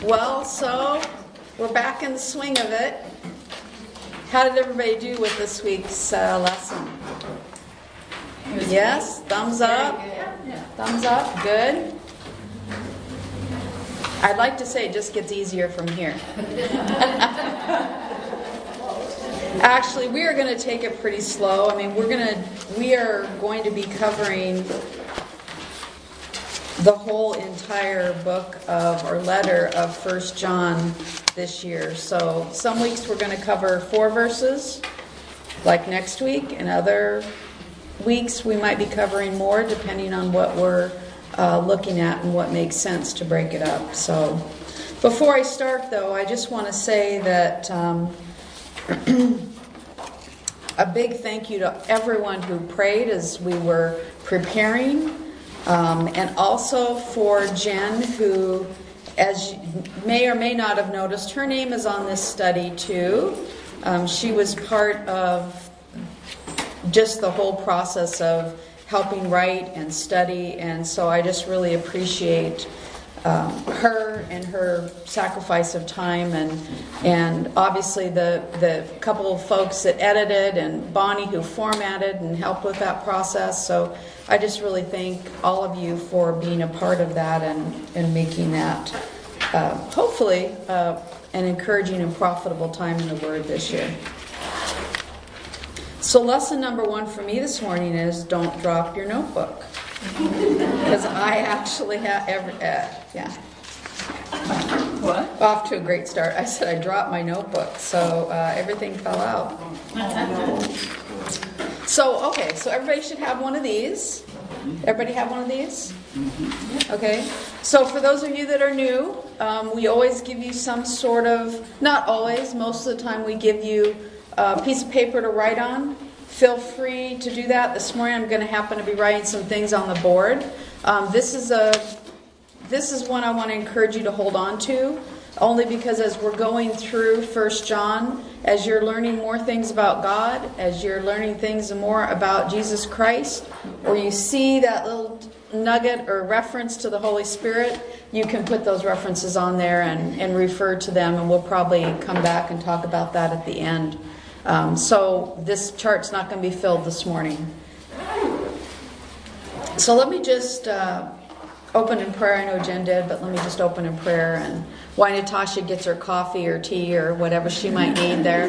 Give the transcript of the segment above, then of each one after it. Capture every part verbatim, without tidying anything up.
Well, so we're back in the swing of it. How did everybody do with this week's uh, lesson? Yes? Thumbs up? Thumbs up? Good? I'd like to say it just gets easier from here. Actually, we are going to take it pretty slow. I mean, we're going to, we are going to be covering the whole entire book of, or letter of First John this year. So some weeks we're going to cover four verses, like next week, and other weeks we might be covering more, depending on what we're uh, looking at and what makes sense to break it up. So before I start, though, I just want to say that um, a big thank you to everyone who prayed as we were preparing. Um, and also for Jen, who, as you may or may not have noticed, her name is on this study too. Um, she was part of just the whole process of helping write and study, and so I just really appreciate um, her and her sacrifice of time, and and obviously the the couple of folks that edited, and Bonnie who formatted and helped with that process. So I just really thank all of you for being a part of that and, and making that uh, hopefully uh, an encouraging and profitable time in the Word this year. So lesson number one for me this morning is don't drop your notebook. Because I actually have, every, uh, yeah. What? Off to a great start. I said I dropped my notebook, so uh, everything fell out. So, okay, so everybody should have one of these. Everybody have one of these? Okay. So for those of you that are new, um, we always give you some sort of, not always, most of the time we give you a piece of paper to write on. Feel free to do that. This morning I'm going to happen to be writing some things on the board. Um, this is a, this is one I want to encourage you to hold on to, only because as we're going through First John, as you're learning more things about God, as you're learning things more about Jesus Christ, or you see that little nugget or reference to the Holy Spirit, you can put those references on there and, and refer to them, and we'll probably come back and talk about that at the end. Um, so this chart's not going to be filled this morning. So let me just uh, open in prayer. I know Jen did, but let me just open in prayer, and while Natasha gets her coffee or tea or whatever she might need there.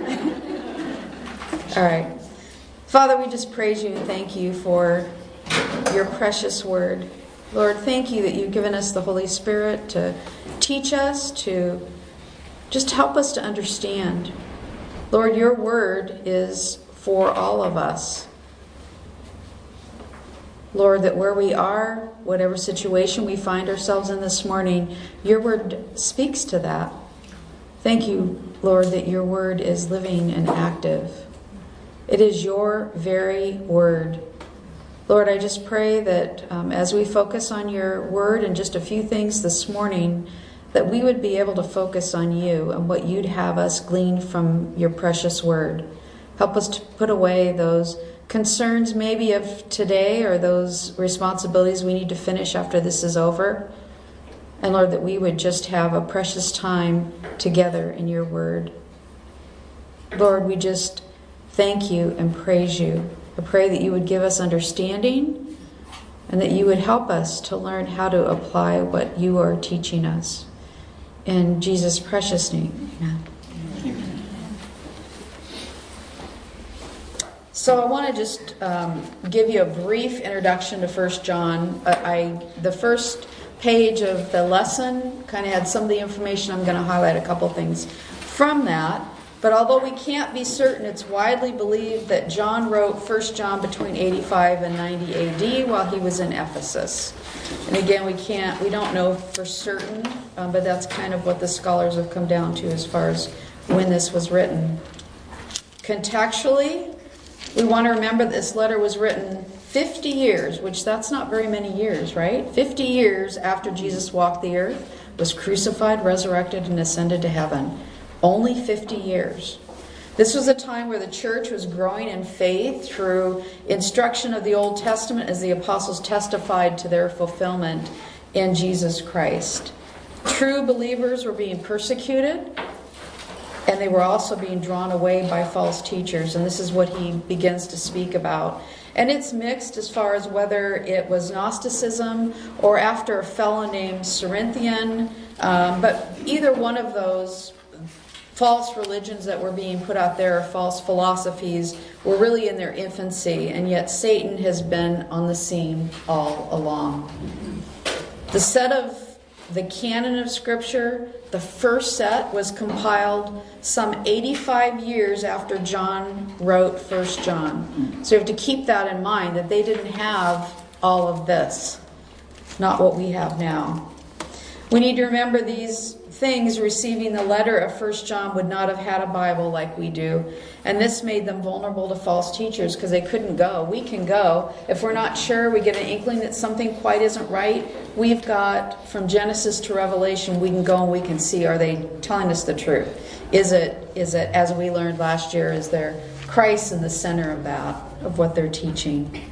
All right. Father, we just praise you and thank you for your precious word. Lord, thank you that you've given us the Holy Spirit to teach us, to just help us to understand. Lord, your word is for all of us. Lord, that where we are, whatever situation we find ourselves in this morning, your word speaks to that. Thank you, Lord, that your word is living and active. It is your very word. Lord, I just pray that um, as we focus on your word and just a few things this morning, that we would be able to focus on you and what you'd have us glean from your precious word. Help us to put away those concerns maybe of today or those responsibilities we need to finish after this is over. And Lord, that we would just have a precious time together in your word. Lord, we just thank you and praise you. I pray that you would give us understanding and that you would help us to learn how to apply what you are teaching us. In Jesus' precious name, amen. So I want to just um, give you a brief introduction to First John. Uh, I the first page of the lesson kind of had some of the information. I'm going to highlight a couple things from that. But although we can't be certain, it's widely believed that John wrote First John between eighty-five and ninety A D while he was in Ephesus. And again, we can't, we don't know for certain, um, but that's kind of what the scholars have come down to as far as when this was written. Contextually, we want to remember this letter was written fifty years, which that's not very many years, right? fifty years after Jesus walked the earth, was crucified, resurrected, and ascended to heaven. Only fifty years. This was a time where the church was growing in faith through instruction of the Old Testament as the apostles testified to their fulfillment in Jesus Christ. True believers were being persecuted, and they were also being drawn away by false teachers. And this is what he begins to speak about. And it's mixed as far as whether it was Gnosticism or after a fellow named Cerinthian. Um, but either one of those false religions that were being put out there, false philosophies, were really in their infancy. And yet Satan has been on the scene all along. The set of the canon of Scripture, the first set, was compiled some eighty-five years after John wrote First John. So you have to keep that in mind, that they didn't have all of this. Not what we have now. We need to remember these things. Receiving the letter of First John would not have had a Bible like we do. And this made them vulnerable to false teachers because they couldn't go. We can go. If we're not sure, we get an inkling that something quite isn't right, we've got, from Genesis to Revelation, we can go and we can see, are they telling us the truth? Is it, is it, as we learned last year, is there Christ in the center of that, of what they're teaching?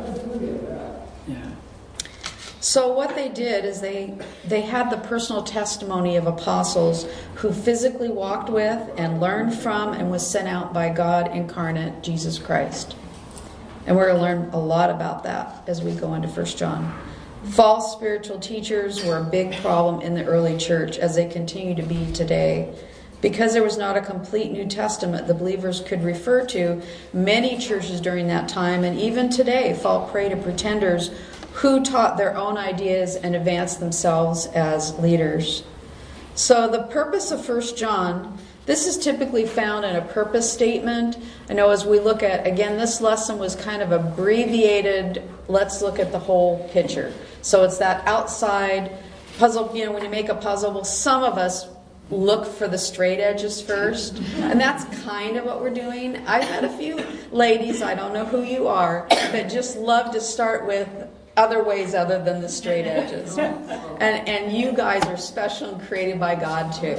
So what they did is they they had the personal testimony of apostles who physically walked with and learned from and was sent out by God incarnate, Jesus Christ. And we're going to learn a lot about that as we go into First John. False spiritual teachers were a big problem in the early church, as they continue to be today. Because there was not a complete New Testament the believers could refer to, many churches during that time and even today fall prey to pretenders who taught their own ideas and advanced themselves as leaders. So the purpose of First John, this is typically found in a purpose statement. I know as we look at, again, this lesson was kind of abbreviated, let's look at the whole picture. So it's that outside puzzle, you know, when you make a puzzle, well, some of us look for the straight edges first. And that's kind of what we're doing. I've had a few ladies, I don't know who you are, that just love to start with other ways other than the straight edges. And and you guys are special and created by God too.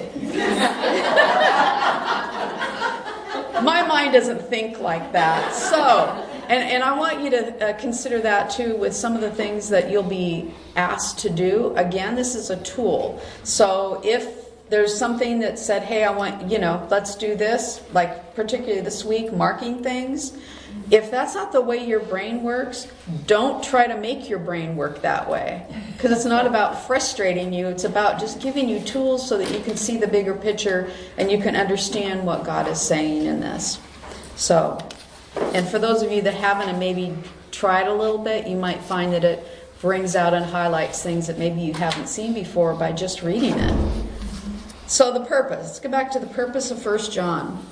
My mind doesn't think like that. So, and, and I want you to uh, consider that too with some of the things that you'll be asked to do. Again, this is a tool. So if there's something that said, hey, I want, you know, let's do this, like particularly this week, marking things. If that's not the way your brain works, don't try to make your brain work that way. Because it's not about frustrating you. It's about just giving you tools so that you can see the bigger picture and you can understand what God is saying in this. So, and for those of you that haven't and maybe tried a little bit, you might find that it brings out and highlights things that maybe you haven't seen before by just reading it. So the purpose. Let's go back to the purpose of First John.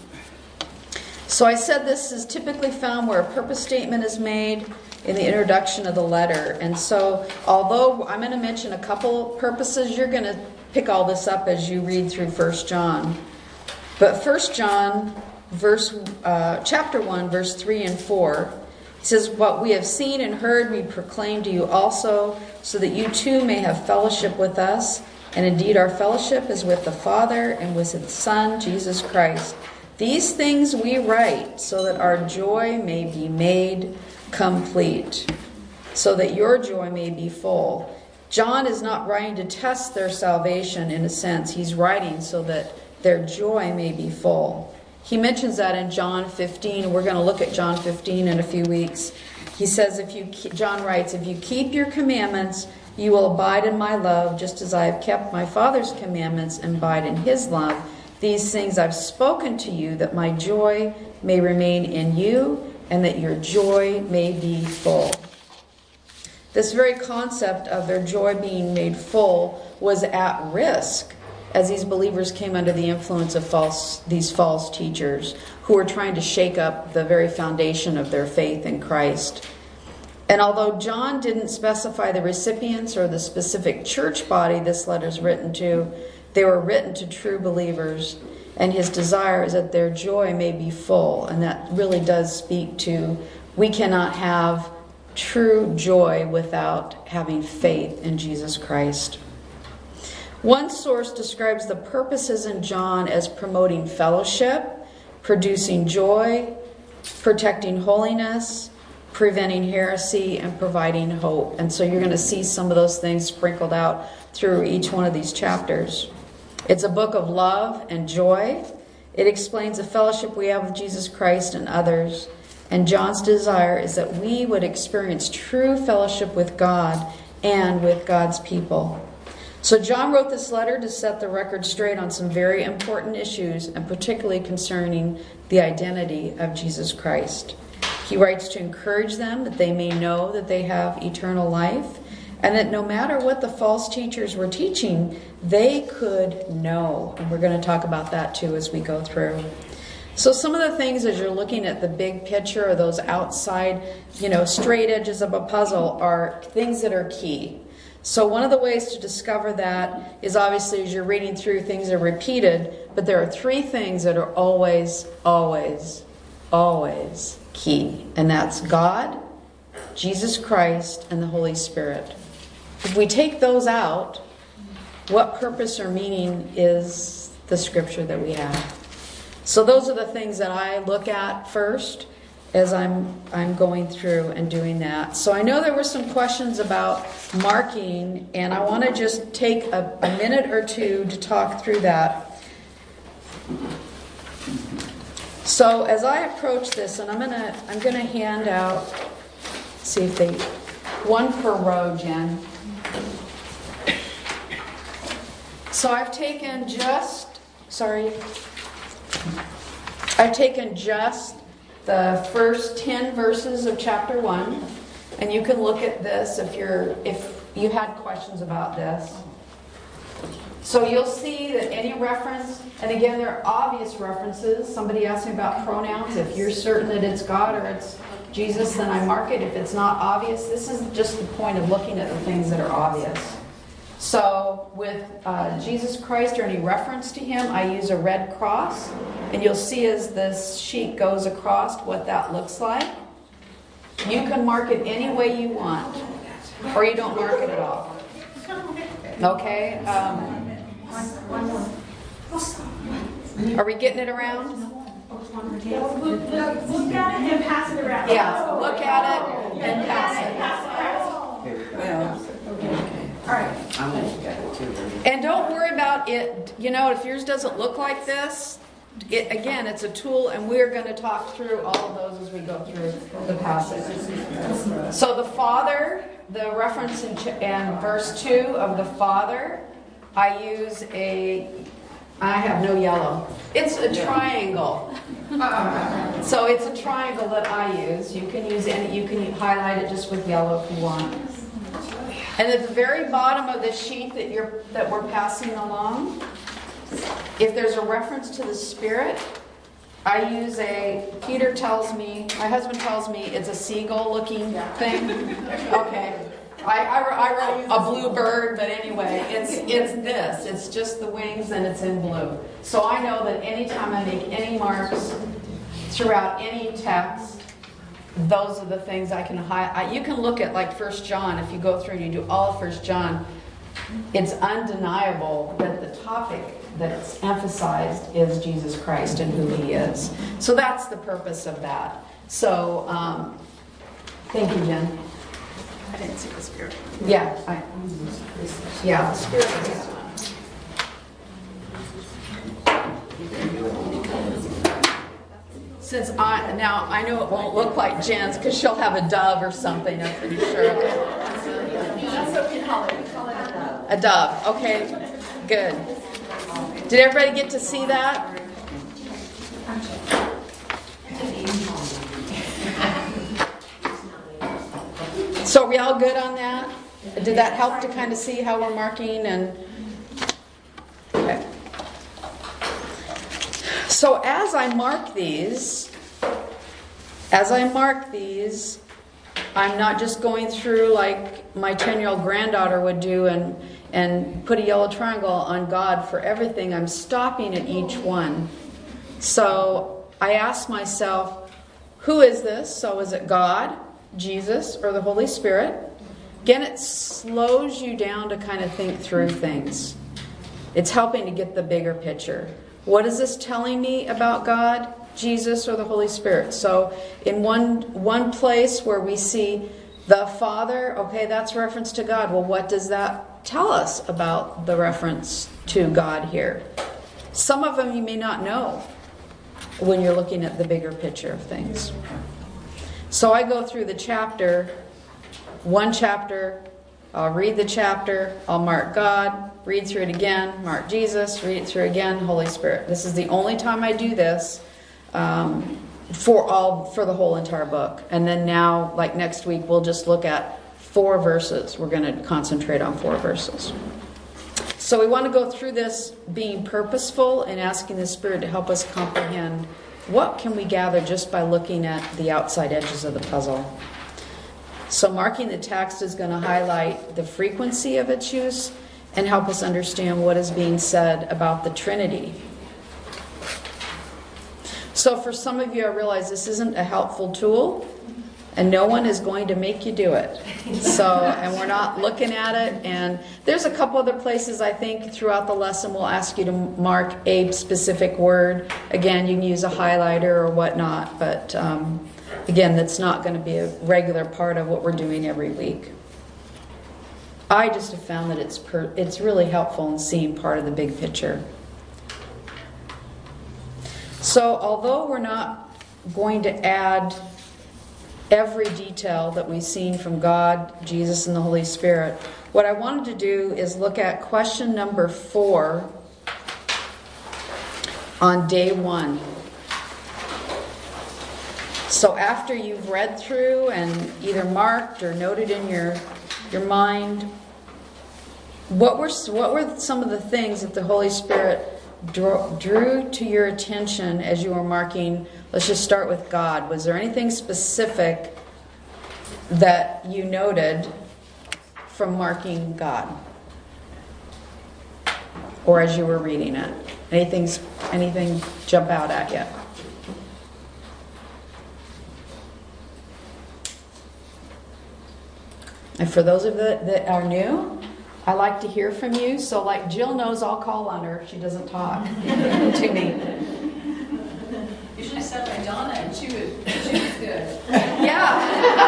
So I said this is typically found where a purpose statement is made in the introduction of the letter. And so although I'm going to mention a couple purposes, you're going to pick all this up as you read through First John. But First John, verse, uh, chapter one, verse three and four, he says, what we have seen and heard we proclaim to you also, so that you too may have fellowship with us. And indeed our fellowship is with the Father and with His Son, Jesus Christ. These things we write so that our joy may be made complete, so that your joy may be full. John is not writing to test their salvation in a sense. He's writing so that their joy may be full. He mentions that in John fifteen. We're going to look at John fifteen in a few weeks. He says, if you, John writes, if you keep your commandments, you will abide in my love, just as I have kept my Father's commandments and abide in His love. These things I've spoken to you, that my joy may remain in you, and that your joy may be full. This very concept of their joy being made full was at risk as these believers came under the influence of false these false teachers who were trying to shake up the very foundation of their faith in Christ. And although John didn't specify the recipients or the specific church body this letter is written to, they were written to true believers, and his desire is that their joy may be full. And that really does speak to, we cannot have true joy without having faith in Jesus Christ. One source describes the purposes in John as promoting fellowship, producing joy, protecting holiness, preventing heresy, and providing hope. And so you're going to see some of those things sprinkled out through each one of these chapters. It's a book of love and joy. It explains the fellowship we have with Jesus Christ and others. And John's desire is that we would experience true fellowship with God and with God's people. So John wrote this letter to set the record straight on some very important issues, and particularly concerning the identity of Jesus Christ. He writes to encourage them that they may know that they have eternal life, and that no matter what the false teachers were teaching, they could know. And we're going to talk about that too as we go through. So some of the things as you're looking at the big picture, or those outside, you know, straight edges of a puzzle, are things that are key. So one of the ways to discover that is obviously as you're reading through, things are repeated, but there are three things that are always, always, always key. And that's God, Jesus Christ, and the Holy Spirit. If we take those out, what purpose or meaning is the scripture that we have? So those are the things that I look at first as I'm I'm going through and doing that. So I know there were some questions about marking, and I want to just take a, a minute or two to talk through that. So as I approach this, and I'm gonna I'm gonna hand out, see if they, one per row, Jen. So I've taken just, sorry, I've taken just the first ten verses of chapter one, and you can look at this if you're if you had questions about this. So you'll see that any reference, and again there are obvious references. Somebody asked me about pronouns. If you're certain that it's God or it's Jesus, then I mark it. If it's not obvious, this is just the point of looking at the things that are obvious. So with uh, Jesus Christ or any reference to him, I use a red cross. And you'll see as this sheet goes across what that looks like. You can mark it any way you want, or you don't mark it at all. Okay? Um, are we getting it around? Look at it and pass it around. Yeah, look at it and pass it. Well, All right. I'm going to get it too. And don't worry about it. You know, if yours doesn't look like this, it, again, it's a tool, and we're going to talk through all of those as we go through the passage. So the Father, the reference in, ch- in verse two of the Father, I use a, I have no yellow. It's a triangle. So it's a triangle that I use. You can use any, you can highlight it just with yellow if you want. And at the very bottom of the sheet that you're that we're passing along, if there's a reference to the Spirit, I use a, Peter tells me, my husband tells me it's a seagull looking thing. Okay. I, I, I wrote a blue bird, but anyway, it's it's this. It's just the wings, and it's in blue. So I know that anytime I make any marks throughout any text, those are the things I can highlight. You can look at like First John. If you go through and you do all of First John, it's undeniable that the topic that's emphasized is Jesus Christ and who he is. So that's the purpose of that. So um, thank you, Jen. I didn't see the Spirit. Yeah, I, yeah, the Spirit of this one. Since I now I know it won't look like Jen's because she'll have a dove or something. I'm pretty sure. That's what we call it. We call it a dove. A dove. Okay, good. Did everybody get to see that? So are we all good on that? Did that help to kind of see how we're marking and? Okay. So as I mark these, as I mark these, I'm not just going through like my ten-year-old granddaughter would do and, and put a yellow triangle on God for everything. I'm stopping at each one. So I ask myself, who is this? So is it God, Jesus, or the Holy Spirit? Again, it slows you down to kind of think through things. It's helping to get the bigger picture. What is this telling me about God, Jesus, or the Holy Spirit? So in one one place where we see the Father, okay, that's reference to God. Well, what does that tell us about the reference to God here. Some of them you may not know when you're looking at the bigger picture of things. So I go through the chapter, one chapter, I'll read the chapter, I'll mark God, read through it again, mark Jesus, read it through again, Holy Spirit. This is the only time I do this um, for all for the whole entire book. And then now, like next week, we'll just look at four verses. We're going to concentrate on four verses. So we want to go through this being purposeful and asking the Spirit to help us comprehend what can we gather just by looking at the outside edges of the puzzle. So marking the text is going to highlight the frequency of its use and help us understand what is being said about the Trinity. So for some of you, I realize this isn't a helpful tool, and no one is going to make you do it. So, and we're not looking at it. And there's a couple other places I think throughout the lesson we'll ask you to mark a specific word. Again, you can use a highlighter or whatnot, but um, again, that's not going to be a regular part of what we're doing every week. I just have found that it's per, it's really helpful in seeing part of the big picture. So, although we're not going to add every detail that we've seen from God, Jesus, and the Holy Spirit, what I wanted to do is look at question number four on day one. So after you've read through and either marked or noted in your your mind, what were what were some of the things that the Holy Spirit drew, drew to your attention as you were marking? Let's just start with God. Was there anything specific that you noted from marking God? Or as you were reading it? Anything, anything jump out at you? And for those of you that, that are new, I like to hear from you. So like Jill knows I'll call on her if she doesn't talk to me. Usually set by Donna and she was, she was good. Yeah.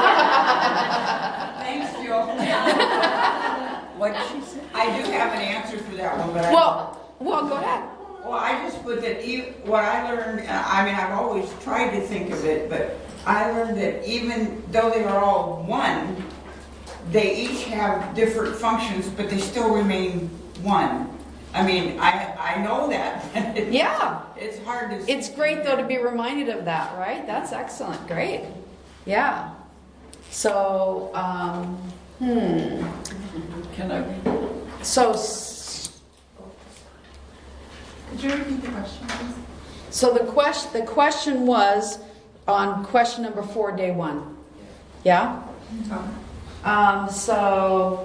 Thanks, Jill. What she said? I do have an answer for that one, but I Well, well, go ahead. well, I just put that. e- What I learned, uh, I mean, I've always tried to think of it, but I learned that even though they are all one, they each have different functions, but they still remain one. I mean, I I know that. It's, Yeah. It's hard to. It's great, though, to be reminded of that, right? That's excellent. Great. Yeah. So, um, hmm. Can I read? So, s- Could you repeat the question, please? so the question, the question was on question number four, day one. Yeah? Um, so,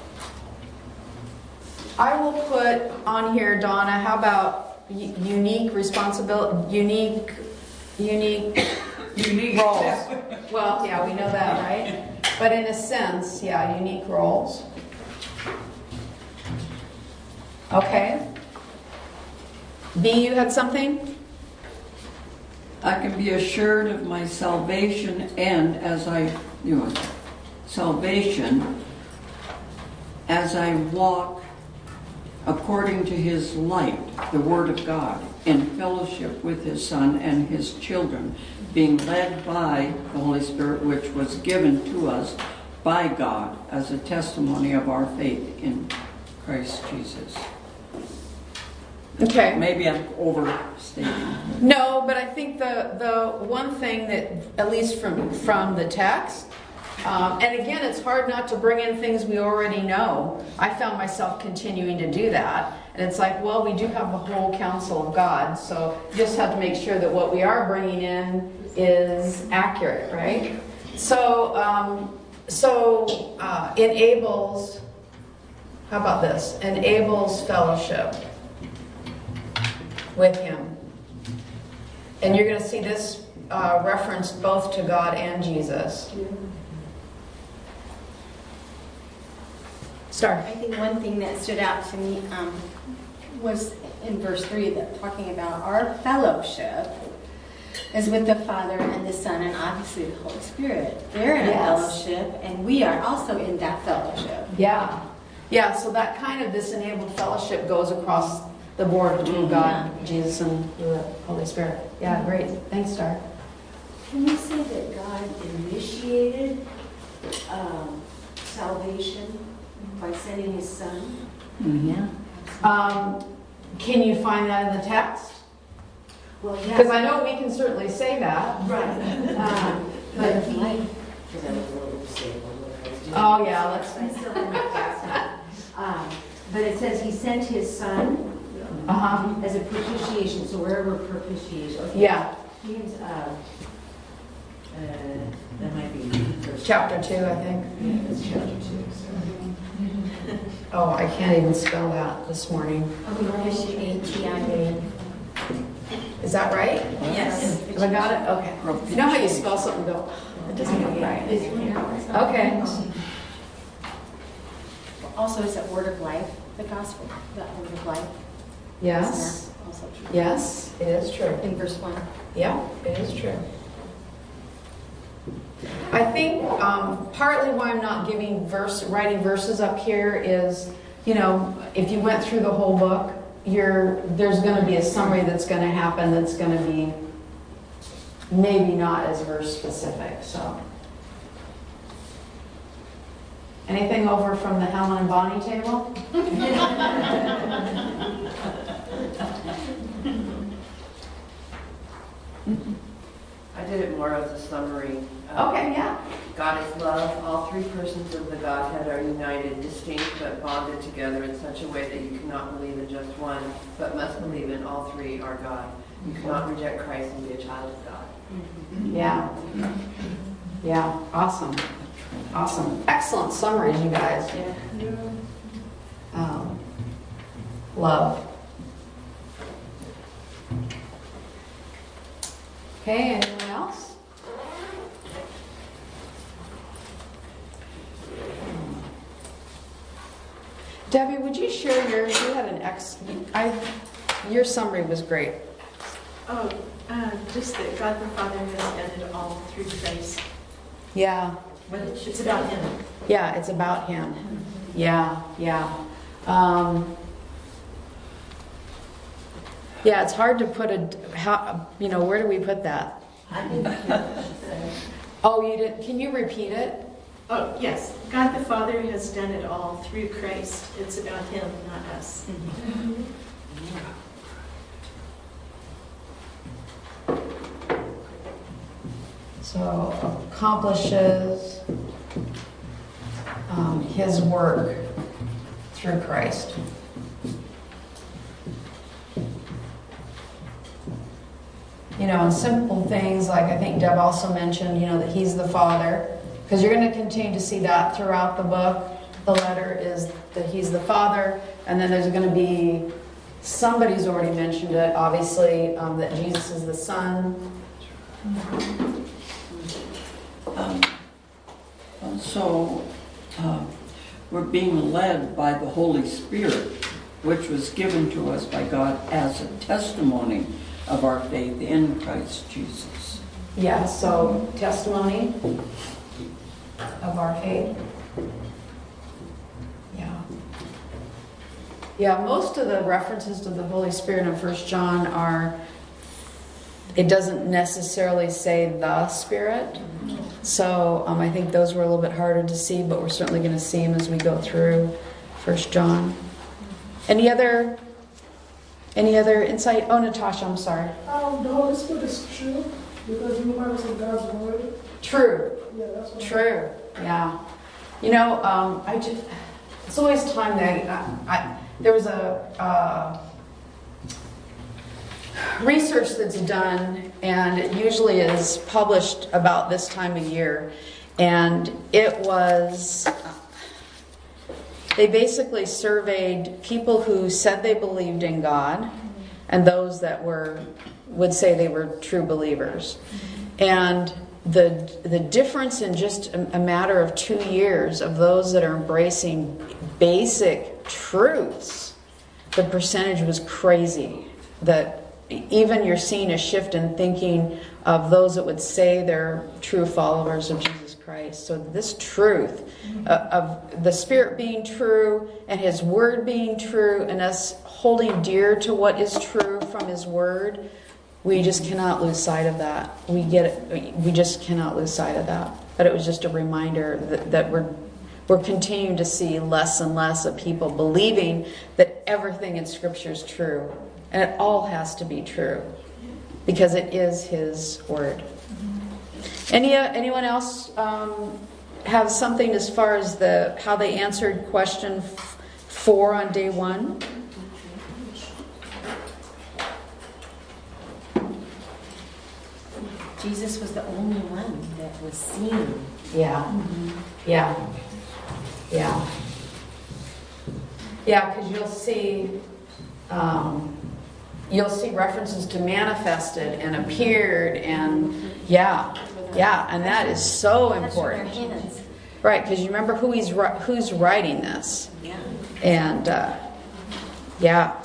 I will put on here, Donna, how about u- unique responsibility, unique, unique unique roles. Well, yeah, we know that, right? But in a sense, yeah, unique roles. Okay. B, you had something? I can be assured of my salvation, and as I, you know, salvation, as I walk according to His light, the Word of God, in fellowship with His Son and His children, being led by the Holy Spirit, which was given to us by God as a testimony of our faith in Christ Jesus. Okay. Maybe I'm overstating. No, but I think the the one thing that, at least from from the text, um, and again, it's hard not to bring in things we already know. I found myself continuing to do that, and it's like, well, we do have the whole counsel of God, so you just have to make sure that what we are bringing in is accurate, right? So, um, so uh, enables. How about this? Enables fellowship with Him. And you're going to see this uh, referenced both to God and Jesus. Star. I think one thing that stood out to me um, was in verse three, that talking about our fellowship is with the Father and the Son and obviously the Holy Spirit. They're in a Yes. fellowship, and we are also in that fellowship. Yeah. Yeah, so that kind of, this enabled fellowship goes across the board between God, Jesus, and the Holy Spirit. Yeah, great. Thanks, Star. Can we say that God initiated um, salvation by sending His Son? Mhm. Um, can you find that in the text? Well, Because yes. I know we can certainly say that. Right. Um, But He, because I was a little disabled when I was doing Oh, yeah, let's- I still in my class. Um, But it says He sent His Son uh-huh. as a propitiation, so wherever propitiation. okay. Yeah, James, uh, uh, that might be first. chapter two, I think. Yeah, it's chapter two, so. Oh, I can't even spell that this morning. Propitiation. Is that right? Yes. Have I got it? Okay. You know how you spell something and go, it doesn't look right. Okay. Also, is that word of life, the gospel, that word of life? Yes. Also true. Yes, it is true. In verse one. Yeah, it is true. I think um, partly why I'm not giving verse, writing verses up here is, you know, if you went through the whole book, you're, there's going to be a summary that's going to happen that's going to be maybe not as verse specific. So, anything over from the Helen and Bonnie table? I did it more as a summary. Um, Okay, yeah. God is love. All three persons of the Godhead are united, distinct but bonded together in such a way that you cannot believe in just one, but must believe in all three are God. You cannot reject Christ and be a child of God. Yeah. Yeah, awesome. Awesome. Excellent summaries, you guys. Um, love. Okay, anyone else? Debbie, would you share yours? You had an ex. I. Your summary was great. Oh, uh, just that God the Father has done it all through Christ. Yeah. But it's about Him. Yeah, it's about him. Yeah, yeah. Um, yeah, it's hard to put a. How, you know, where do we put that? I didn't hear what she said. Oh, you didn't. Can you repeat it? Oh, yes. God the Father has done it all through Christ. It's about Him, not us. So accomplishes um, his work through Christ. You know, and simple things like I think Deb also mentioned, you know, that he's the Father, because you're going to continue to see that throughout the book. The letter is that he's the Father, and then there's going to be, somebody's already mentioned it, obviously, um, that Jesus is the Son. Um, also, uh, we're being led by the Holy Spirit, which was given to us by God as a testimony of our faith in Christ Jesus. Yeah, so testimony of our faith. Yeah. Yeah, most of the references to the Holy Spirit in First John are, it doesn't necessarily say the Spirit. So um, I think those were a little bit harder to see, but we're certainly going to see them as we go through First John. Any other, any other insight? Oh, Natasha, I'm sorry. Um, the Holy Spirit is true because you might say God's word. True. Yeah, that's what True. Yeah. You know, um, I just, it's always time that I, I there was a uh, research that's done, and it usually is published about this time of year, and it was, they basically surveyed people who said they believed in God and those that were, would say they were true believers. And the the difference in just a, a matter of two years of those that are embracing basic truths, the percentage was crazy. That even you're seeing a shift in thinking of those that would say they're true followers of Jesus Christ. So this truth uh, of the Spirit being true and His Word being true and us holding dear to what is true from His Word, we just cannot lose sight of that. We get it, we just cannot lose sight of that. But it was just a reminder that, that we're we're continuing to see less and less of people believing that everything in Scripture is true. And it all has to be true because it is His Word. Any uh, anyone else um, have something as far as the how they answered question f- four on day one? Jesus was the only one that was seen. Yeah. Mm-hmm. Yeah. Yeah. Yeah, because you'll see, um, you'll see references to manifested and appeared and yeah, yeah, and that is so important, right? Because you remember who he's who's writing this, Yeah. and uh, yeah.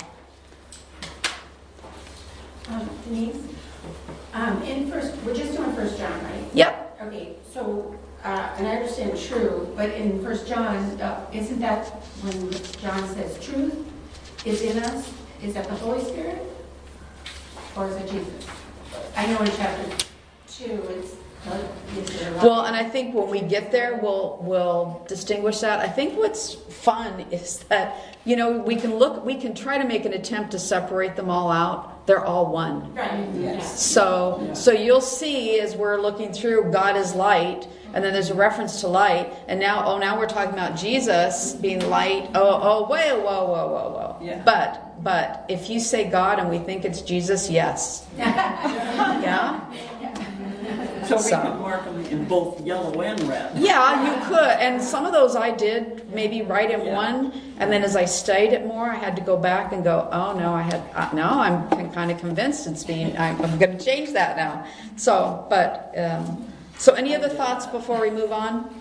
Um, Denise, um, in first, we're just doing First John, right? Yep. Okay, so, uh, and I understand true, but in First John, uh, isn't that when John says truth is in us? Is that the Holy Spirit? Or is it Jesus? I know in chapter two, it's, uh, is there a lot- Well, and I think when we get there, we'll we'll distinguish that. I think what's fun is that, you know, we can look, we can try to make an attempt to separate them all out. They're all one. Right, yes. So, so you'll see as we're looking through, God is light, and then there's a reference to light, and now, oh, now we're talking about Jesus being light. Oh, oh, whoa, whoa, whoa, whoa, whoa. Yeah. But, but if you say God and we think it's Jesus, yes. Yeah. So we So. could mark them in both yellow and red. Yeah, you could. And some of those I did maybe write in Yeah. one. And then as I studied it more, I had to go back and go, oh, no, I had, uh, no, I'm kind of convinced it's being, I'm, I'm going to change that now. So, but, um, so any other thoughts before we move on?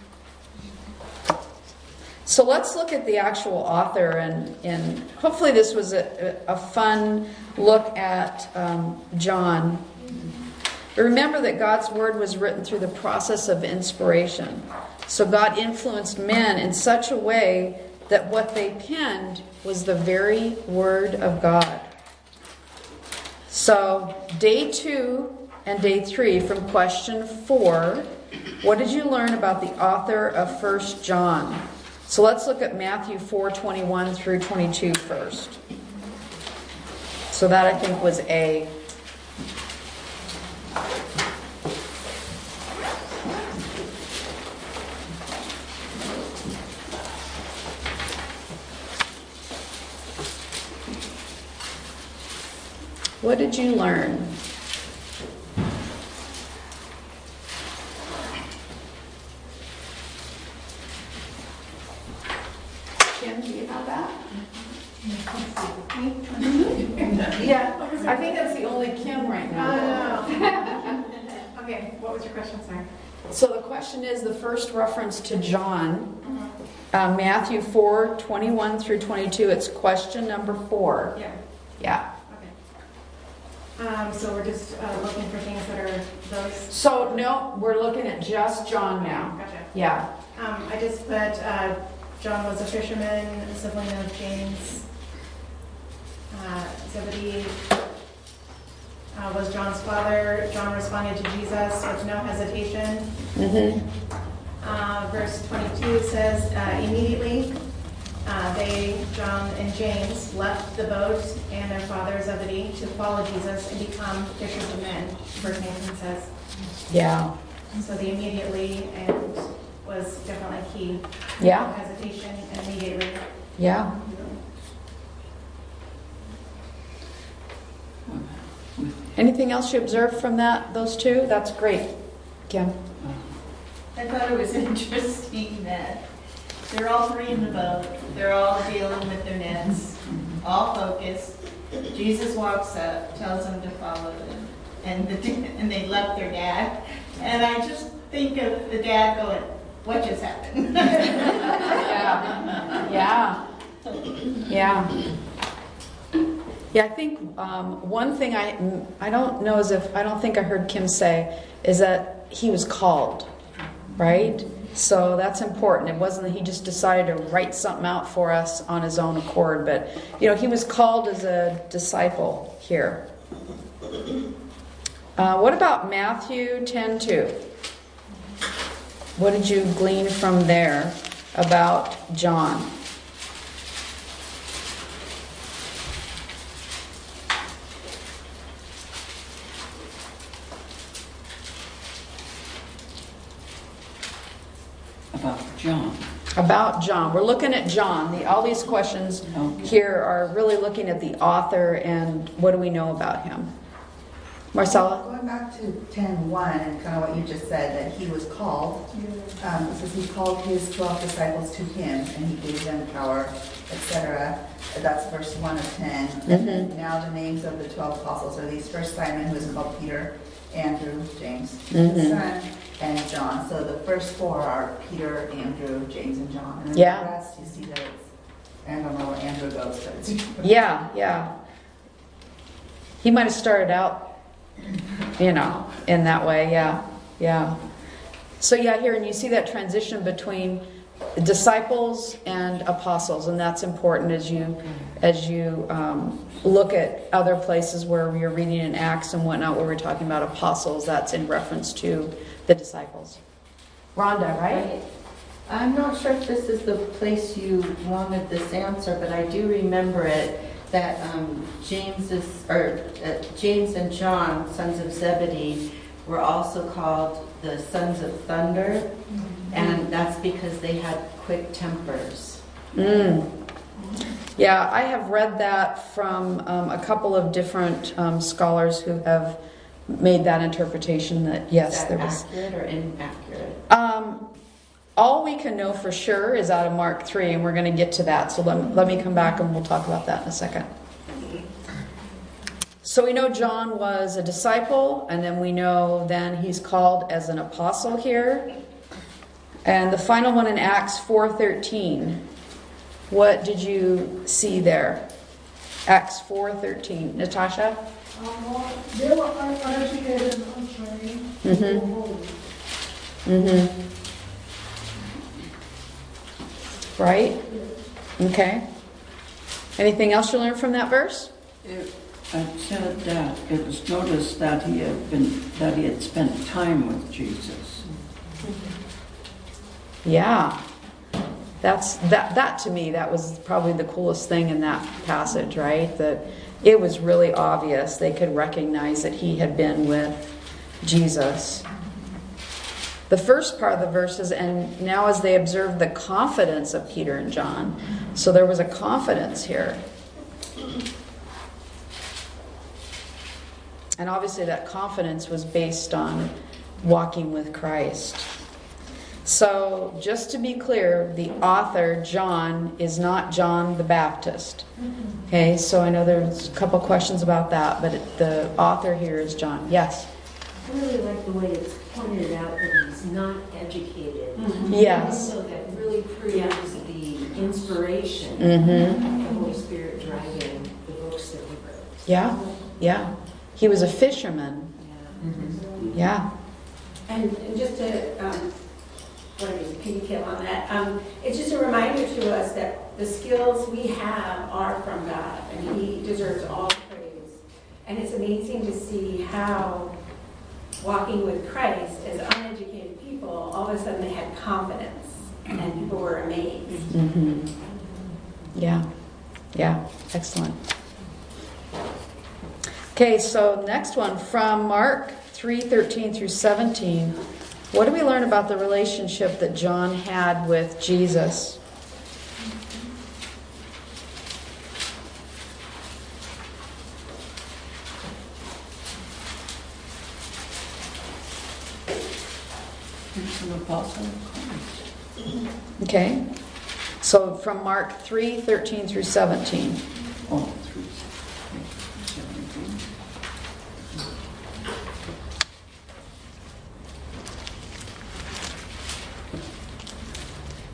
So let's look at the actual author. And, and hopefully this was a, a fun look at um, John. Remember that God's word was written through the process of inspiration. So God influenced men in such a way that what they penned was the very word of God. So day two and day three from question four, what did you learn about the author of First John? So let's look at Matthew four twenty-one through twenty-two first. So that I think was A. What did you learn? Kim, do you have that? Yeah, I think that's the only Kim right now. Okay, what was your question, sorry? So the question is the first reference to John, uh, Matthew four twenty-one through twenty-two. It's question number four. Yeah, Yeah. okay. Um, so we're just uh, looking for things that are those. So no, we're looking at just John now. Gotcha. Yeah. Um, I just put, uh, John was a fisherman, a sibling of James. Uh, Zebedee uh, was John's father. John responded to Jesus with no hesitation. Mm-hmm. Uh, verse twenty-two says, uh, immediately uh, they, John and James, left the boat and their father Zebedee to follow Jesus and become fishers of men, verse nineteen says. Yeah. So the immediately and was definitely key. Yeah. No hesitation and immediately. Yeah. Anything else you observed from that? Those two? That's great, Kim. I thought it was interesting that they're all three in the boat. They're all dealing with their nets, all focused. Jesus walks up, tells them to follow him, and the and they left their dad. And I just think of the dad going, "What just happened?" Yeah. Yeah. Yeah. Yeah, I think um, one thing I I don't know as if I don't think I heard Kim say is that he was called. right? So that's important. It wasn't that he just decided to write something out for us on his own accord, but you know, he was called as a disciple here. Uh, what about Matthew ten two? What did you glean from there about John? About John. About John. We're looking at John. The, all these questions Okay. here are really looking at the author and what do we know about him. Marcella? Going back to ten one and kind of what you just said, that he was called. Um, it says he called his twelve disciples to him and he gave them power, et cetera. That's verse one of ten. Mm-hmm. And then now the names of the twelve apostles are these: first Simon, who is called Peter, Andrew, James, Mhm. his son, and John. So the first four are Peter, Andrew, James, and John. And then Yeah. the rest, you see that it's, I don't know where Andrew goes, but it's Yeah, yeah. He might have started out, you know, in that way. Yeah, yeah. So yeah, here, and you see that transition between disciples and apostles, and that's important as you as you um, look at other places where you're reading in Acts and whatnot, where we're talking about apostles. That's in reference to the disciples. Rhonda, right? I'm not sure if this is the place you wanted this answer, but I do remember it, that um, James is, or uh, James and John, sons of Zebedee, were also called the sons of thunder, and that's because they had quick tempers. Mm. Yeah, I have read that from um, a couple of different um, scholars who have made that interpretation that yes, Is that there was. accurate or inaccurate? Um, all we can know for sure is out of Mark three, and we're going to get to that. So let, let me come back and we'll talk about that in a second. So we know John was a disciple, and then we know then he's called as an apostle here. And the final one in Acts four thirteen. What did you see there? Acts four thirteen. Natasha? Um, they were un- uneducated and untrained. Mhm. They were holy. Mm-hmm. Right? Okay. Anything else you learned from that verse? It, I said that it was noticed that he had been that he had spent time with Jesus. Yeah. That's that that to me, that was probably the coolest thing in that passage, right? That it was really obvious. They could recognize that he had been with Jesus. The first part of the verse is, and now as they observed the confidence of Peter and John. So there was a confidence here. And obviously that confidence was based on walking with Christ. So just to be clear, the author, John, is not John the Baptist. Okay, so I know there's a couple questions about that, but it, the author here is John. Yes? I really like the way it's pointed out that he's not educated. Yes. So that really proves the inspiration Mm-hmm. of the Holy Spirit driving the books that he wrote. Yeah, yeah. He was a fisherman. Yeah. And and just to, um, what is it, piggyback on that, um, it's just a reminder to us that the skills we have are from God, and He deserves all praise. And it's amazing to see how walking with Christ as uneducated people, all of a sudden they had confidence, and people were amazed. Mm-hmm. Yeah. Yeah. Excellent. Okay, so next one from Mark three thirteen through seventeen. What do we learn about the relationship that John had with Jesus? He's an apostle of Christ. Okay, so from Mark three thirteen through seventeen. Oh, through seventeen.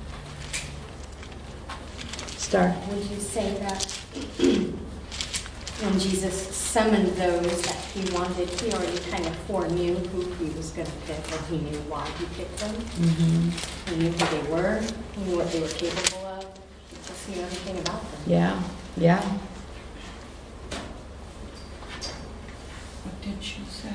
Star. Would you say that when Jesus summoned those that he wanted, he already kind of foreknew who he was going to pick, and he knew why he picked them. Mm-hmm. He knew who they were, he knew what they were capable of, he just knew everything about them. Yeah, yeah. What did she say?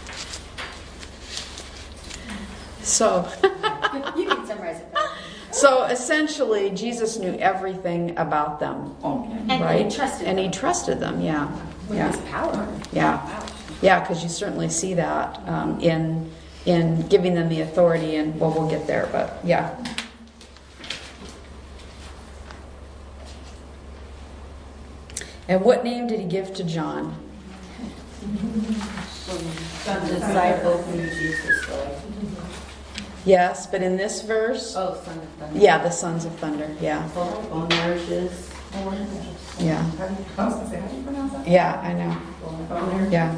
So, You can summarize it better. so essentially, Jesus knew everything about them, Okay. And right? he trusted And he them trusted them, yeah. with Yeah. his power. Yeah, yeah, because you certainly see that um, in in giving them the authority, and well, we'll get there, but yeah. And what name did he give to John? Some disciple whom Jesus loved. Yes, but in this verse, Oh, son of thunder. yeah, the sons of thunder. Yeah, Bonerges. yeah, I was gonna say, how do you pronounce that? yeah. I know. Yeah.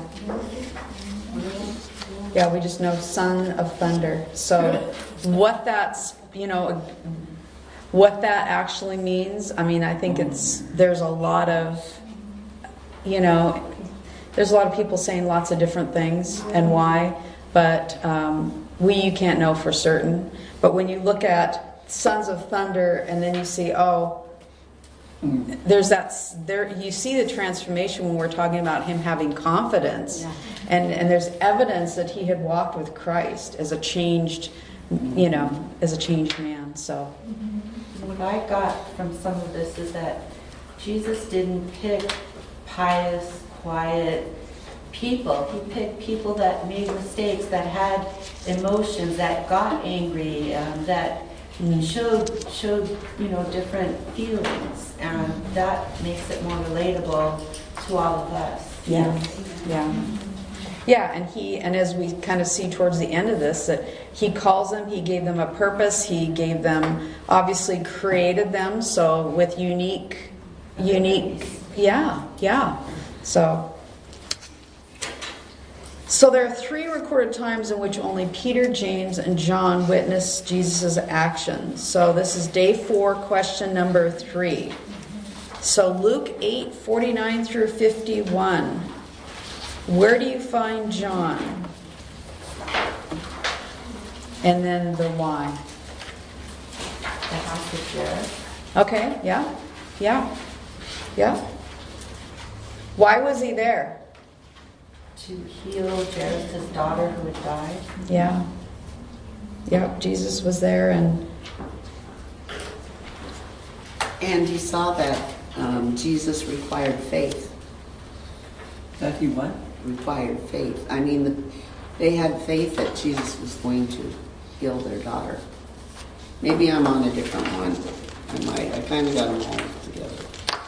Yeah, we just know son of thunder. So what that's, you know, what that actually means, I mean, I think it's, there's a lot of, you know, there's a lot of people saying lots of different things and why, but um, we, you can't know for certain. But when you look at sons of thunder and then you see, oh, there's that, there you see the transformation when we're talking about him having confidence. Yeah. And, and there's evidence that he had walked with Christ as a changed, you know, as a changed man. So, What I got from some of this is that Jesus didn't pick pious, quiet people. He picked people that made mistakes, that had emotions, that got angry, um, that showed showed you know different feelings, and that makes it more relatable to all of us. yeah, yeah. Yeah, and he, and as we kind of see towards the end of this, that he calls them, he gave them a purpose, he gave them, obviously created them, so with unique, unique, yeah, yeah. So, so there are three recorded times in which only Peter, James, and John witnessed Jesus' actions. So this is day four, question number three. So Luke eight, forty-nine through fifty-one. Where do you find John? And then the why. The house of Jairus. Okay, yeah, yeah, yeah. Why was he there? To heal Jairus' daughter who had died. Yeah. Yep, Jesus was there, and And he saw that um, Jesus required faith. That he what? Required faith. I mean, the, they had faith that Jesus was going to heal their daughter. Maybe I'm on a different one. I might. I kind of got them all together.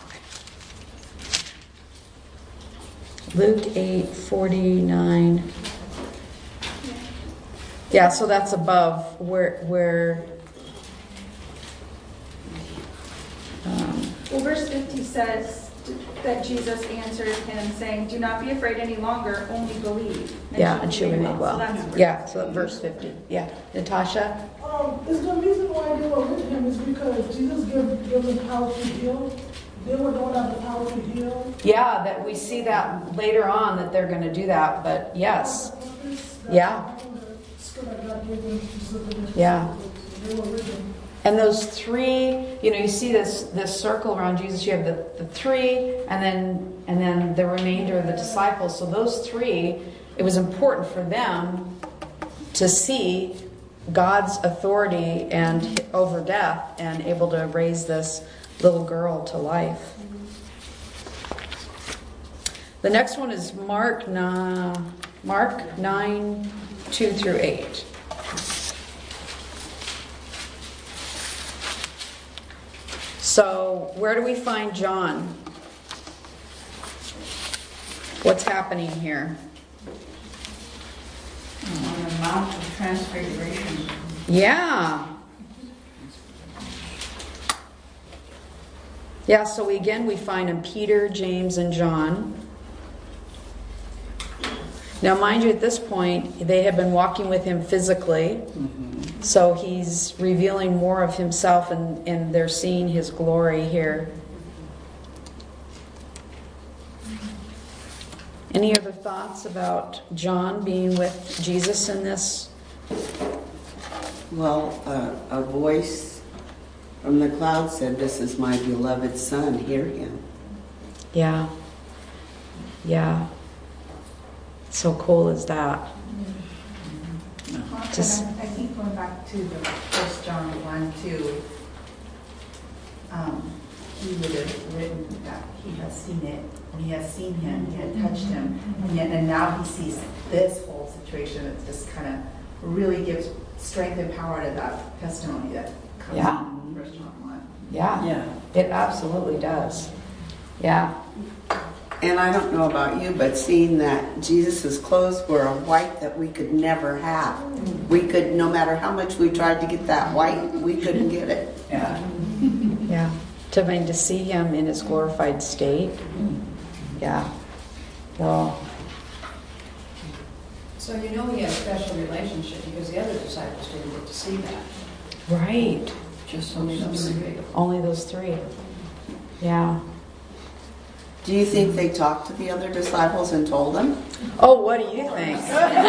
Luke eight, forty-nine. Yeah, so that's above where where. Um, Well, verse fifty says that Jesus answered him, saying, "Do not be afraid any longer, only believe." yeah, and she'll be made well. So that's Yeah, so verse fifty. Yeah, Natasha. Um, is the reason why they were with him is because Jesus gave, gave them power to heal. They were the one that had the power to heal. Yeah, that we see that later on that they're going to do that, but yes. Yeah. Yeah. And those three, you know, you see this this circle around Jesus. You have the, the three, and then and then the remainder of the disciples. So those three, it was important for them to see God's authority and over death, and able to raise this little girl to life. The next one is Mark na, Mark nine, two through eight. So, where do we find John? What's happening here? On the Mount of Transfiguration. Yeah. Yeah, so we, again, we find him Peter, James, and John. Now, mind you, at this point, they have been walking with him physically. Mm-hmm. So he's revealing more of himself, and, and they're seeing his glory here. Any other thoughts about John being with Jesus in this? Well, uh, a voice from the cloud said, "This is my beloved son, hear him." Yeah. Yeah. So cool is that? Just, I think going back to the First John one, two, um, he would have written that he has seen it, and he has seen him, he had touched him, and yet, and now he sees this whole situation. It just kind of really gives strength and power to that testimony that comes Yeah. in First John one. yeah, Yeah. it absolutely does. Yeah. And I don't know about you, but seeing that Jesus' clothes were a white that we could never have. We could, no matter how much we tried to get that white, we couldn't get it. Yeah. Yeah. To, I mean, to see him in his glorified state. Yeah. Well, So you know he had a special relationship because the other disciples didn't get to see that. right. Just Only some those three. Only those three. Yeah. Do you think they talked to the other disciples and told them? Oh, what do you think?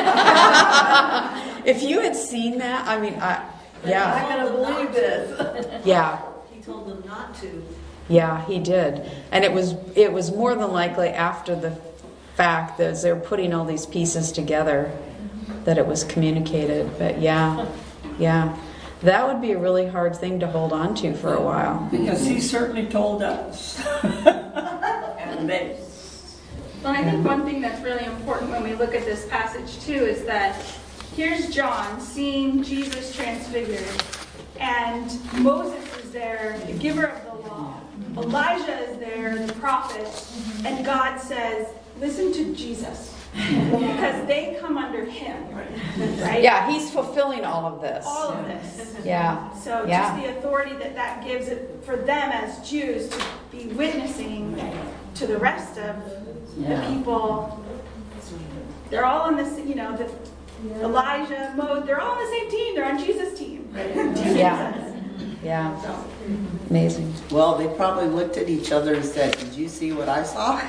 If you had seen that, I mean, I, yeah, I'm gonna believe this. yeah, He told them not to. yeah, he did, and it was it was more than likely after the fact that as they were putting all these pieces together that it was communicated. But yeah, yeah, that would be a really hard thing to hold on to for a while. Because he certainly told us. And they, Well, I think one thing that's really important when we look at this passage too is that here's John seeing Jesus transfigured, and Moses is there, the giver of the law. Elijah is there, the prophet, and God says, listen to Jesus, because they come under him, right? Yeah, he's fulfilling all of this. All of this. Yeah, So Yeah. just the authority that that gives it for them as Jews to be witnessing to the rest of Yeah. the people. They're all on this, you know, the Elijah, Mo, they're all on the same team. They're on Jesus' team. yeah, yeah. Amazing. Well, they probably looked at each other and said, "Did you see what I saw?"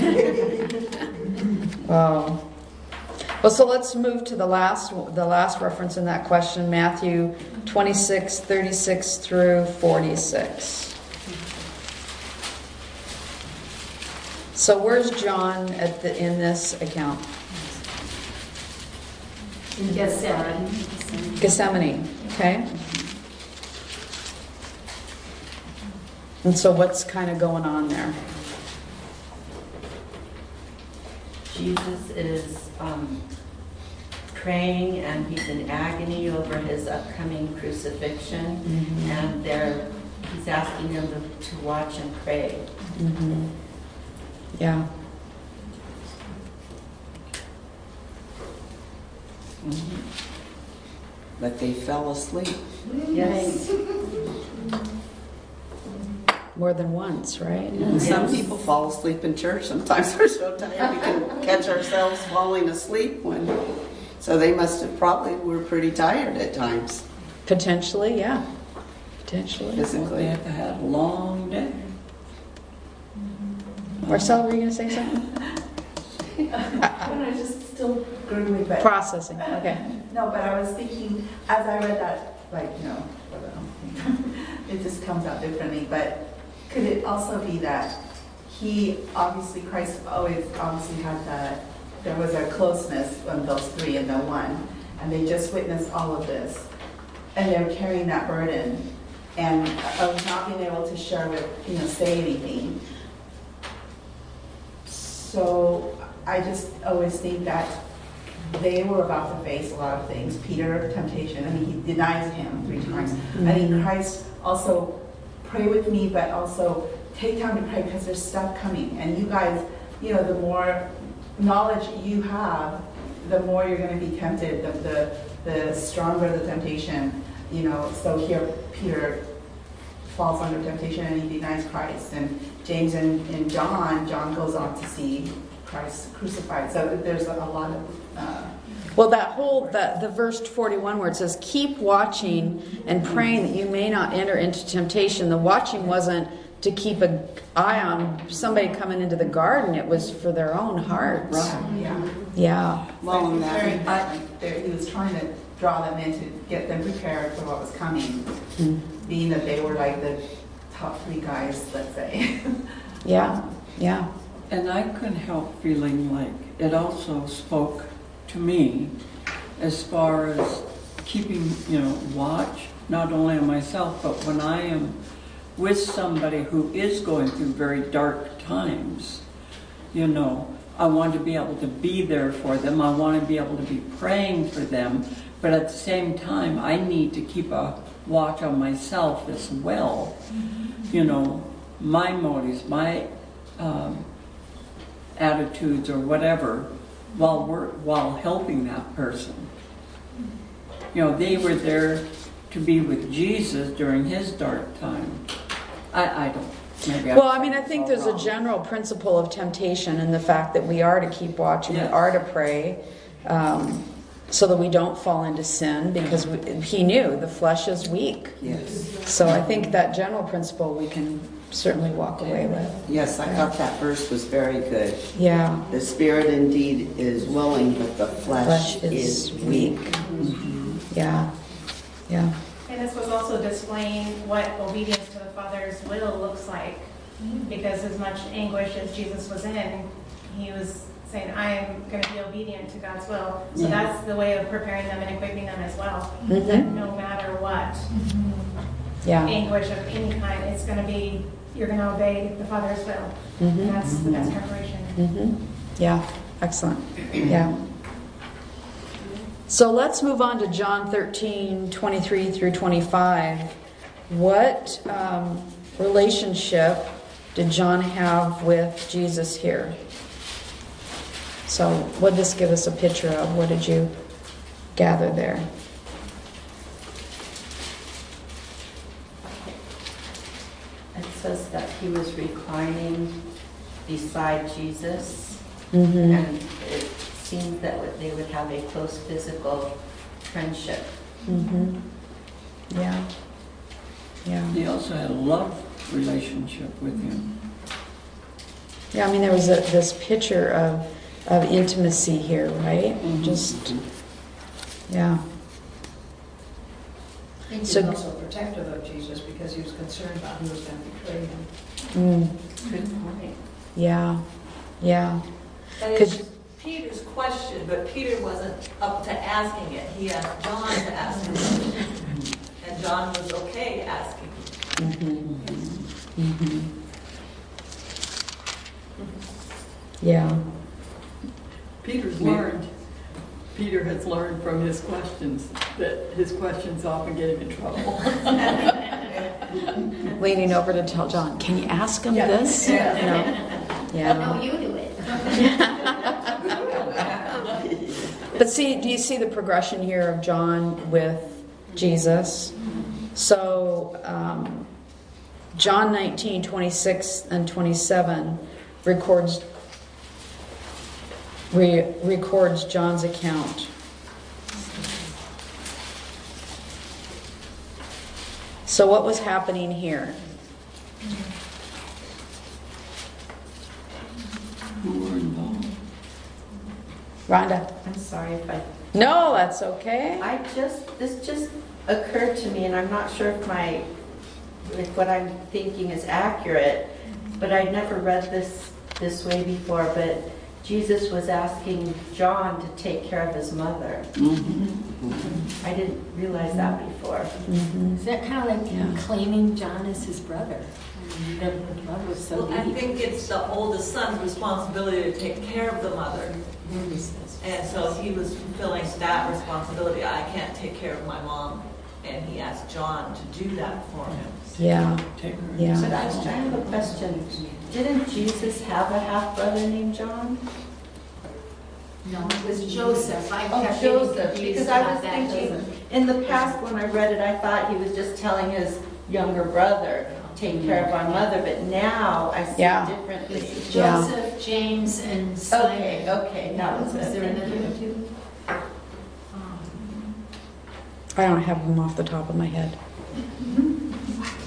Wow. Well, so let's move to the last the last reference in that question, Matthew twenty-six, thirty-six through forty-six. So where's John at the in this account? In Gethsemane. Gethsemane, okay? And so what's kind of going on there? Jesus is um, praying, and he's in agony over his upcoming crucifixion, Mm-hmm. and they're, he's asking them to, to watch and pray. Mm-hmm. Yeah. But they fell asleep. Yes. More than once, right? And some people fall asleep in church. Sometimes we're so tired we can catch ourselves falling asleep when. So they must have probably were pretty tired at times. Potentially, yeah. Potentially. they Physically. have to have a long day. Marcel, were you going to say something? I was just still gurgling, but Processing. Okay. no, but I was thinking as I read that, like, you know, it just comes out differently. But could it also be that he, obviously, Christ always obviously had that, there was a closeness on those three and the one, and they just witnessed all of this, and they're carrying that burden, and of not being able to share with, you know, say anything. So I just always think that they were about to face a lot of things. Peter, temptation. I mean, he denies him three times. I think Christ also, pray with me, but also take time to pray because there's stuff coming. And you guys, you know, the more knowledge you have, the more you're going to be tempted, the, the, the stronger the temptation. You know, so here Peter falls under temptation and he denies Christ. And James and, and John, John goes on to see Christ crucified. So there's a, a lot of... Uh, Well, that whole, the, the verse forty-one where it says, keep watching and praying that you may not enter into temptation. The watching wasn't to keep an eye on somebody coming into the garden. It was for their own hearts. Right, yeah. Yeah. Well, and that, Very different. There- He was trying to draw them in to get them prepared for what was coming, Mm. being that they were like the top three guys, let's say. Yeah. Yeah. And I couldn't help feeling like it also spoke to me as far as keeping, you know, watch, not only on myself, but when I am with somebody who is going through very dark times, you know, I want to be able to be there for them. I want to be able to be praying for them. But at the same time, I need to keep a watch on myself as well. You know, my motives, my um, attitudes or whatever, while we're, while helping that person. You know, they were there to be with Jesus during his dark time. I, I don't. Maybe Well, I mean, I think there's a general principle of temptation and the fact that we are to keep watch and we Yes. are to pray um, so that we don't fall into sin, because we, he knew the flesh is weak. yes. So I think that general principle we can certainly walk away with. Yes, I thought that verse was very good. Yeah. The spirit indeed is willing, but the flesh, Flesh is is weak. Yeah. Yeah. And this was also displaying what obedience to the Father's will looks like. Because as much anguish as Jesus was in, he was saying, I am going to be obedient to God's will. So Yeah. that's the way of preparing them and equipping them as well. Mhm. That no matter what Yeah. anguish of any kind, it's going to be, you're going to obey the Father's will. Mhm. And that's the best preparation. Mm-hmm. Yeah, excellent. Yeah. So let's move on to John thirteen, twenty-three through twenty-five. What um, relationship did John have with Jesus here? So what did this give us a picture of? What did you gather there? It says that he was reclining beside Jesus, Mm-hmm. and it seems that they would have a close physical friendship. Mm-hmm. Yeah. Yeah. He also had a love relationship with him. Yeah, I mean, there was a, this picture of, of intimacy here, right? Mhm. Just, yeah. He was So- also protective of Jesus because he was concerned about who was going to betray him. Mm, Good point. yeah, yeah. And Could- it's Peter's question, but Peter wasn't up to asking it. He asked John to ask it. And John was okay asking. Mm-hmm. Mm-hmm. Yeah. Peter's learned, Peter has learned from his questions that his questions often get him in trouble. Leaning over to tell John, can you ask him Yeah. this? Yeah. No. Yeah. No, you do it. But see, do you see the progression here of John with Jesus? So, um, John nineteen, twenty-six and twenty-seven records re- records John's account. So what was happening here? Who were involved? Rhonda? I'm sorry if I, No, that's okay. I just, this just occurred to me, and I'm not sure if my, if what I'm thinking is accurate, but I'd never read this this way before, but Jesus was asking John to take care of his mother. Mm-hmm. I didn't realize that before. Mm-hmm. Is that kind of like Yeah. claiming John as his brother? I mean, the love was so Well, I deep. think it's the oldest son's responsibility to take care of the mother. And so he was fulfilling that responsibility. I can't take care of my mom. And he asked John to do that for him. Yeah. Take her. Yeah. But I I have a question. Didn't Jesus have a half-brother named John? No, it was Joseph. I Oh, kept getting Joseph, confused because I about was that. thinking, Joseph. in the past, when I read it, I thought he was just telling his younger brother, take care of our mother, but now I see Yeah. it differently. Yeah. Joseph, James, and Simon. Okay, okay, that was Was there it. another two? I don't have them off the top of my head.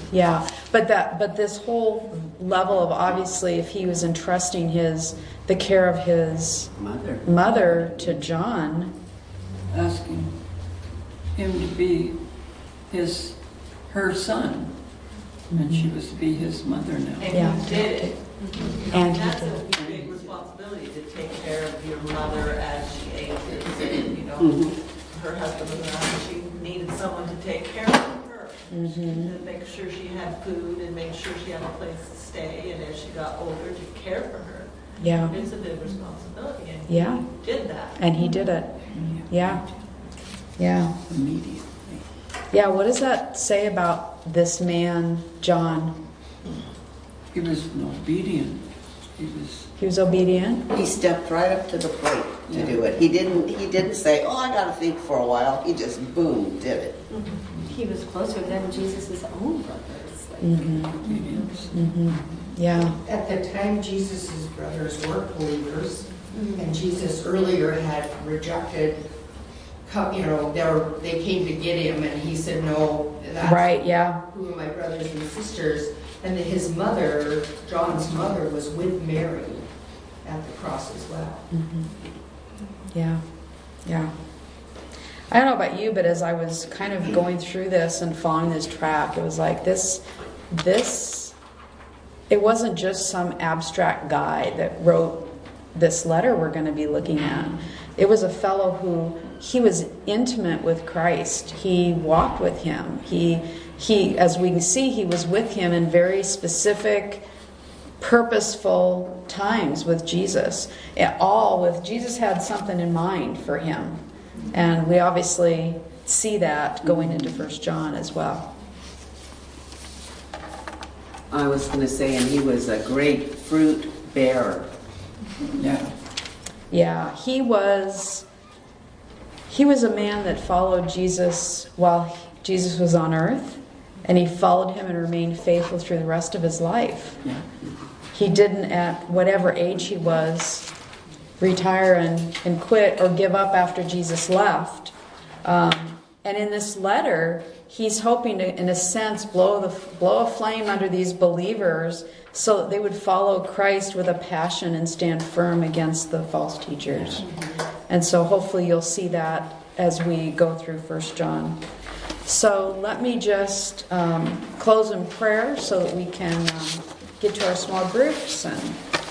Yeah, but that, but this whole level of, obviously, if he was entrusting his, the care of his Mother. mother to John, Asking him to be his, her son, and she was to be his mother now. And Yeah. he did it. And he That's did a big responsibility, to take care of your mother as she ages. And, you know, Mhm. her husband was around, she needed someone to take care of her. Mhm. To make sure she had food and make sure she had a place to stay. And as she got older, to care for her. yeah, It's a big responsibility. And Yeah. he did that. and he did it. Yeah, yeah, Immediately. yeah. What does that say about this man, John? He was obedient. He was, He was obedient. He stepped right up to the plate to Yeah. do it. He didn't, he didn't say, oh, I gotta think for a while. He just, boom, did it. He was closer than Jesus' own brothers. Like, Mm-hmm. obedience. Mm-hmm. Yeah. At the time, Jesus' brothers weren't believers, and Jesus earlier had rejected, co- you know, they were, they came to get him, and he said, no, that's Right. Yeah. who are my brothers and sisters. And then his mother, John's mother, was with Mary at the cross as well. Mm-hmm. Yeah. Yeah. I don't know about you, but as I was kind of going through this and following this track, it was like this, this, it wasn't just some abstract guy that wrote this letter we're going to be looking at. It was a fellow who, he was intimate with Christ. He walked with him. He, he, as we can see, he was with him in very specific, purposeful times with Jesus. It all with, Jesus had something in mind for him. And we obviously see that going into First John as well. I was gonna say, and he was a great fruit bearer. Yeah. Yeah, he was he was a man that followed Jesus while Jesus was on earth, and he followed him and remained faithful through the rest of his life. Yeah. He didn't, at whatever age he was, retire and, and quit or give up after Jesus left. Um, and in this letter, he's hoping to, in a sense, blow the blow a flame under these believers so that they would follow Christ with a passion and stand firm against the false teachers. And so hopefully you'll see that as we go through First John. So let me just um, close in prayer so that we can um, get to our small groups. And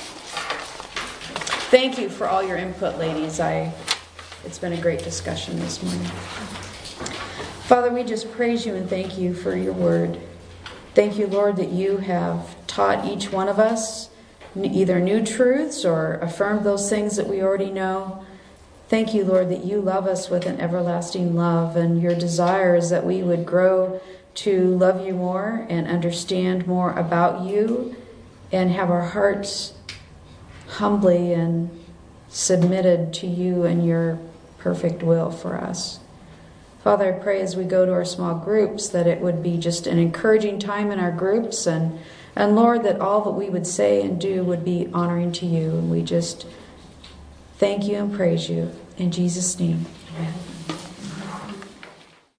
thank you for all your input, ladies. I, it's been a great discussion this morning. Father, we just praise you and thank you for your word. Thank you, Lord, that you have taught each one of us either new truths or affirmed those things that we already know. Thank you, Lord, that you love us with an everlasting love, and your desire is that we would grow to love you more and understand more about you and have our hearts humbly and submitted to you and your perfect will for us. Father, I pray as we go to our small groups that it would be just an encouraging time in our groups, and, and Lord, that all that we would say and do would be honoring to you. And we just thank you and praise you. In Jesus' name, amen.